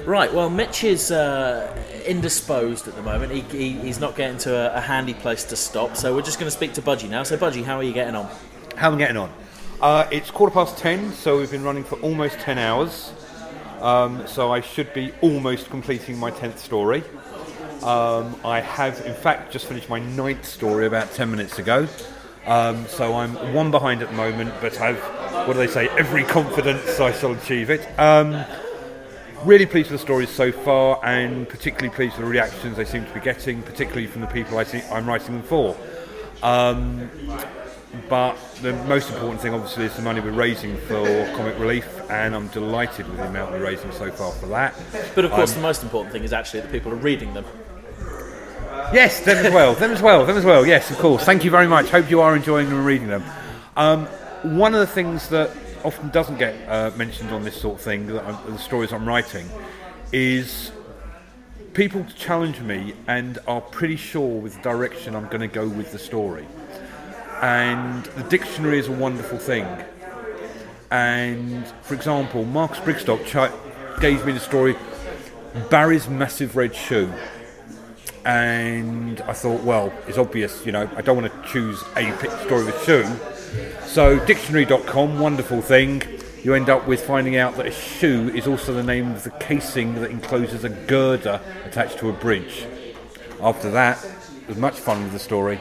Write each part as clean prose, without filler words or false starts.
Right, well, Mitch is indisposed at the moment. He's not getting to a handy place to stop, so we're just going to speak to Budgie now. So, Budgie, how are you getting on? How am I getting on? It's 10:15, so we've been running for almost 10 hours. So I should be almost completing my 10th story. I have, in fact, just finished my 9th story about 10 minutes ago. So I'm one behind at the moment, but I've, every confidence I shall achieve it. Really pleased with the stories so far, and particularly pleased with the reactions they seem to be getting, particularly from the people I'm writing them for. But the most important thing, obviously, is the money we're raising for Comic Relief, and I'm delighted with the amount we're raising so far for that. But of course, the most important thing is actually that people are reading them. Yes, them as well. Yes, of course. Thank you very much. Hope you are enjoying them and reading them. One of the things that often doesn't get mentioned on this sort of thing, the stories I'm writing, is people challenge me and are pretty sure with the direction I'm going to go with the story. And the dictionary is a wonderful thing. And, for example, Marcus Brigstock gave me the story Barry's Massive Red Shoe. And I thought, well, it's obvious, I don't want to choose a story with shoe. So dictionary.com, wonderful thing. You end up with finding out that a shoe is also the name of the casing that encloses a girder attached to a bridge. After that, it was much fun with the story.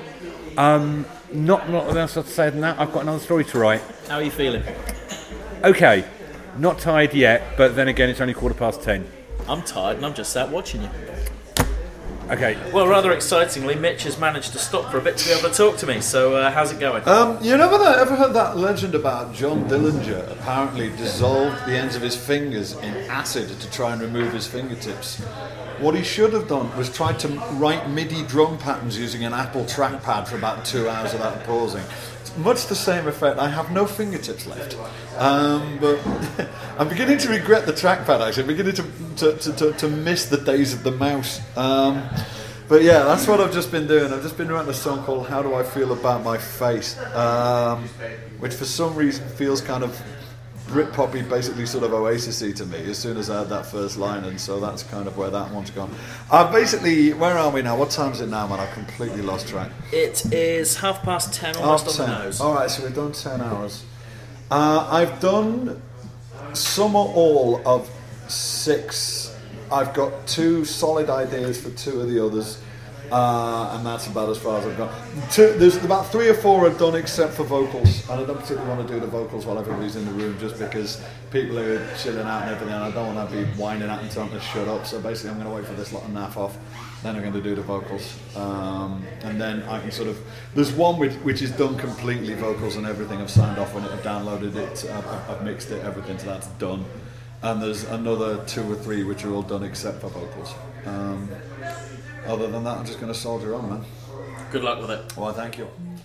Not else to say than that. I've got another story to write. How are you feeling? Okay, not tired yet, but then again, it's only 10:15. I'm tired and I'm just sat watching you. Okay. Well, rather excitingly, Mitch has managed to stop for a bit to be able to talk to me. So, how's it going? You ever heard that legend about John Dillinger apparently dissolved the ends of his fingers in acid to try and remove his fingertips? What he should have done was tried to write MIDI drum patterns using an Apple trackpad for about 2 hours without pausing. It's much the same effect. I have no fingertips left. But I'm beginning to regret the trackpad, actually. I'm beginning to miss the days of the mouse. But yeah, that's what I've just been doing. I've just been writing a song called How Do I Feel About My Face, which for some reason feels kind of Britpoppy, basically sort of Oasis-y to me as soon as I had that first line, and so that's kind of where that one's gone. Basically, where are we now? What time is it now, man? I've completely lost track. It is 10:30, almost on the nose. Alright, so we've done 10 hours. I've done some or all of 6. I've got 2 solid ideas for 2 of the others, and that's about as far as I've gone. There's about 3 or 4 are done except for vocals, and I don't particularly want to do the vocals while everybody's in the room, just because people are chilling out and everything, and I don't want to be whining at them telling them to shut up. So basically I'm going to wait for this lot of naff off, then I'm going to do the vocals, and then I can sort of, there's one which is done completely, vocals and everything. I've signed off on it, I've downloaded it, I've mixed it, everything, so that's done. And there's another 2 or 3 which are all done except for vocals. Other than that, I'm just going to soldier on, man. Good luck with it. Well, thank you.